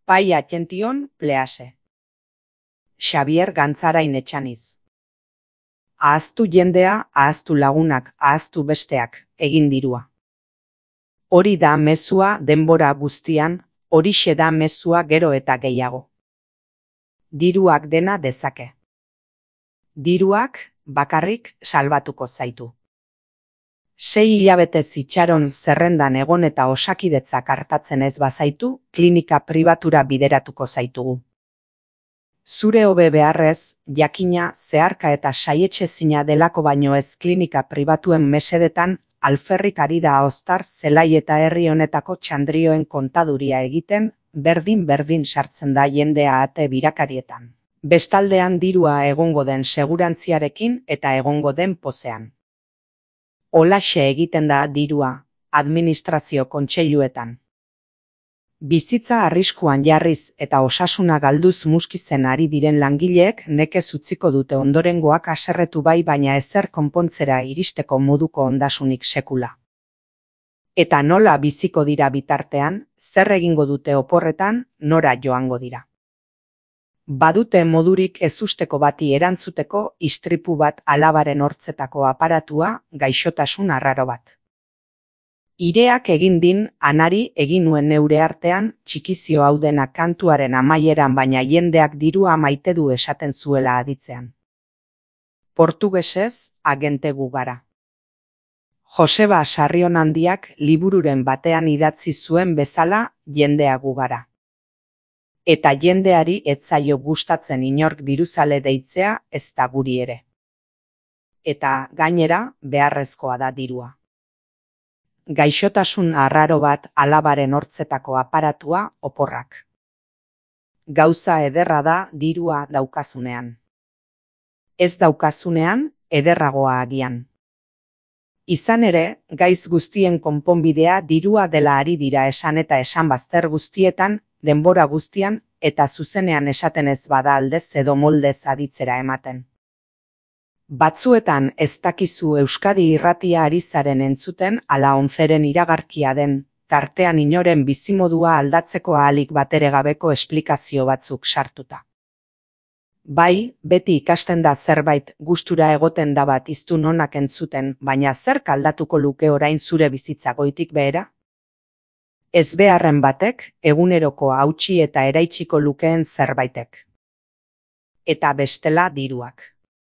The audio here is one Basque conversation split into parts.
Pai attention, please. Xabier Gantzarain Etxaniz. Ahaztu jendea, ahaztu lagunak, ahaztu besteak, egin dirua. Hori da mezua denbora guztian, horixe da mezua gero eta gehiago. Diruak dena dezake. Diruak bakarrik salbatuko zaitu. 6 hilabete itxaron zerrendan egon eta osakidetzak artatzen ez bazaitu, klinika pribatura bideratuko zaitugu. Zure hobe beharrez, jakina, zeharka eta saietxezina delako baino ez klinika pribatuen mesedetan, alferrik ari da ahoztar zelai eta herri honetako txandrioen kontaduria egiten, berdin sartzen da jendea ate birakarietan. Bestaldean dirua egongo den segurantziarekin eta egongo den pozean. Holaxe egiten da dirua, administrazio kontseiluetan. Bizitza arriskuan jarriz eta osasuna galduz muskizen ari diren langileek nekez utziko dute ondorengoak haserretu bai baina ezer konpontzera iristeko moduko ondasunik sekula. Eta nola biziko dira bitartean, zer egingo dute oporretan, nora joango dira. Badute modurik ezusteko bati erantzuteko istripu bat alabaren hortzetako aparatua, gaixotasun arraro bat. Ireak egin din, anari egin nuen neure artean, txikizio hau dena kantuaren amaieran baina jendeak dirua maite du esaten zuela aditzean. Portugesez, agente gu gara. Joseba Sarrionandiak libururen batean idatzi zuen bezala, jendea gu gara. Eta jendeari ez zaio gustatzen inork diruzale deitzea ez da guri ere. Eta gainera, beharrezkoa da dirua. Gaixotasun arraro bat alabaren hortzetako aparatua oporrak. Gauza ederra da dirua daukazunean. Ez daukazunean, ederragoa agian. Izan ere, gaiz guztien konponbidea dirua dela ari dira esan eta esan bazter guztietan, denbora guztian, eta zuzenean esaten ez bada aldez edo moldez aditzera ematen. Batzuetan ez dakizu Euskadi irratia ari zaren entzuten ala onzeren iragarkia den, tartean inoren bizimodua aldatzeko ahalik batere gabeko esplikazio batzuk sartuta. Bai, beti ikasten da zerbait gustura egoten da bat hiztun onak entzuten, baina zerk aldatuko luke orain zure bizitza goitik behera? Ez beharren batek, eguneroko hautsi eta eraitsiko lukeen zerbaitek. Eta bestela diruak.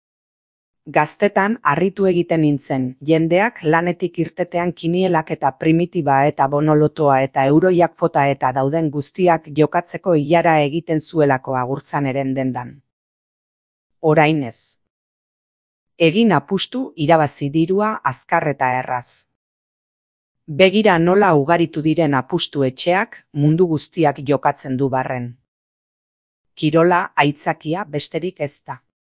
Gaztetan harritu egiten nintzen, jendeak lanetik irtetean kinielak eta primitiba eta bonolotoa eta eurojakpota eta dauden guztiak jokatzeko ilara egiten zuelako agurtzan eren dendan. Orain ez. Egin apustu irabazi dirua azkar eta erraz. Begira nola ugaritu diren apustu etxeak mundu guztiak jokatzen du barren. Kirola aitzakia besterik ez da.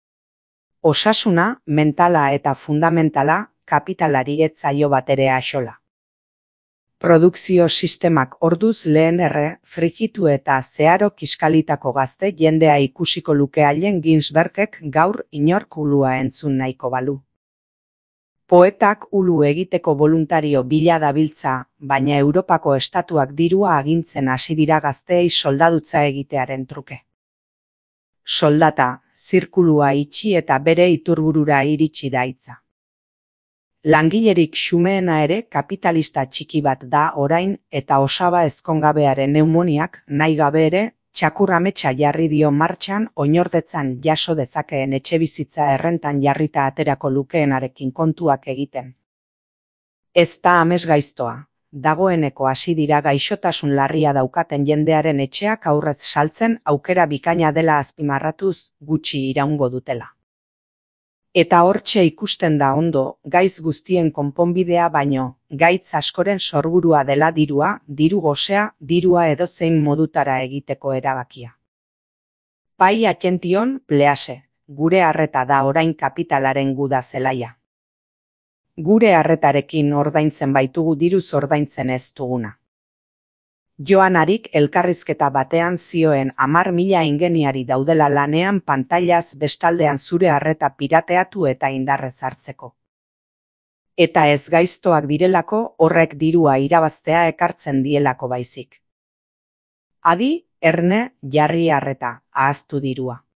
Osasuna, mentala eta fundamentala, kapitalari ez zaio batere axola. Produkzio sistemak orduz lehen frigitu eta zeharo kiskalitako gazte jendea ikusiko luke haien Ginsbergek gaur inork ulua entzun nahiko balu. Poetak ulu egiteko voluntario bila dabiltza, baina Europako estatuak dirua agintzen hasi dira gazteei soldadutza egitearen truke. Soldata, zirkulua itxi eta bere iturburura iritsi da hitza. Langilerik xumeena ere kapitalista txiki bat da orain eta osaba ezkongabearen neumoniak nahi gabe ere txakurrametsa jarri dio martxan oinordetzan jaso dezakeen etxebizitza errentan jarrita aterako lukeenarekin kontuak egiten. Ez da amesgaiztoa. Dagoeneko hasi dira gaixotasun larria daukaten jendearen etxeak aurrez saltzen aukera bikaina dela azpimarratuz gutxi iraungo dutela. Eta hortxe ikusten da ondo, gaiz guztien konponbidea baino, gaitz askoren sorburua dela dirua, diru gosea, dirua edozein modutara egiteko erabakia. Pai attention, please, gure arreta da orain kapitalaren guda zelaia. Gure arretarekin ordaintzen baitugu diruz ordaintzen ez duguna. Joanarik elkarrizketa batean zioen 10.000 ingeniari daudela lanean pantailaz bestaldean zure arreta pirateatu eta indarrez hartzeko. Eta ez gaiztoak direlako horrek dirua irabaztea ekartzen dielako baizik. Adi, erne jarri arreta, ahaztu dirua.